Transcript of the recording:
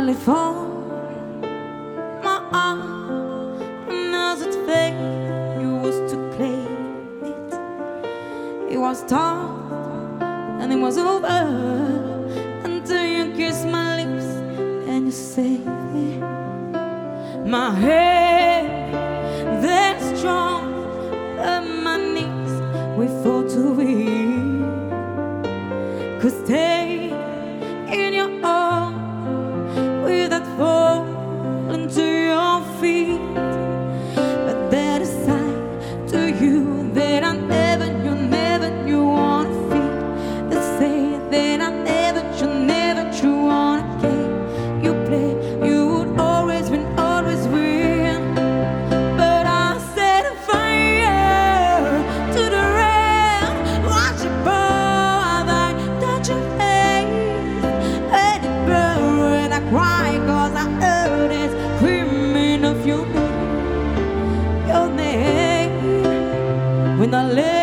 telephone, my arm, and as it faded, you was to claim it. It was time, and it was over until you kissed my lips and you saved me. My head, that strong, and my knees, we fought to win. Could stay in your arms without falling to your feet, but that is sign to you that I never knew wanna feel. They say that I never wanna game you play. You would always win, but I set fire to the rain. Watch it burn, I touch your face, let it burn. I cry 'cause I heard it screaming of your name when I left.